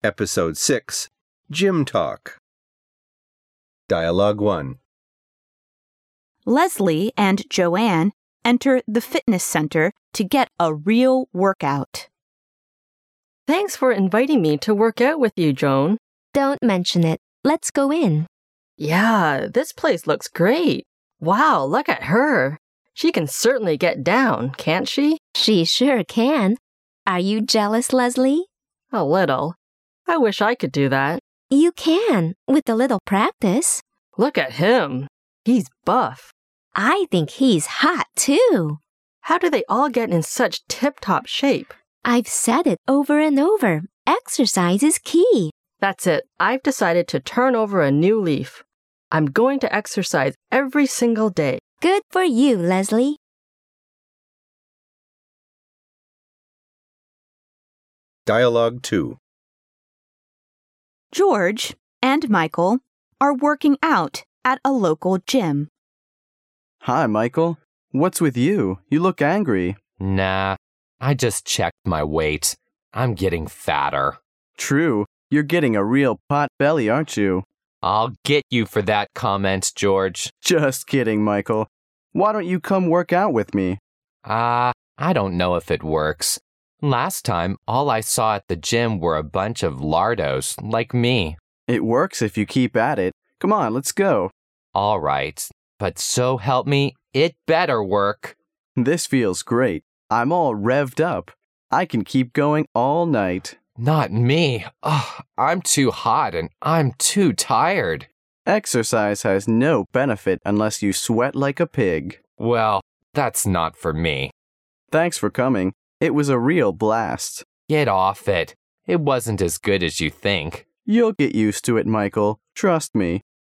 Episode 6, Gym Talk. Dialogue 1. Leslie and Joanne enter the fitness center to get a real workout. Thanks for inviting me to work out with you, Joan. Don't mention it. Let's go in. Yeah, this place looks great. Wow, look at her. She can certainly get down, can't she? She sure can. Are you jealous, Leslie? A little. I wish I could do that. You can, with a little practice. Look at him. He's buff. I think he's hot, too. How do they all get in such tip-top shape? I've said it over and over. Exercise is key. That's it. I've decided to turn over a new leaf. I'm going to exercise every single day. Good for you, Leslie. Dialogue 2. George and Michael are working out at a local gym. Hi, Michael. What's with you? You look angry. Nah, I just checked my weight. I'm getting fatter. True. You're getting a real pot belly, aren't you? I'll get you for that comment, George. Just kidding, Michael. Why don't you come work out with me? I don't know if it works. Last time, all I saw at the gym were a bunch of lardos like me. It works if you keep at it. Come on, let's go. All right, but so help me, it better work. This feels great. I'm all revved up. I can keep going all night. Not me. I'm too hot and I'm too tired. Exercise has no benefit unless you sweat like a pig. Well, that's not for me. Thanks for coming. It was a real blast. Get off it. It wasn't as good as you think. You'll get used to it, Michael. Trust me.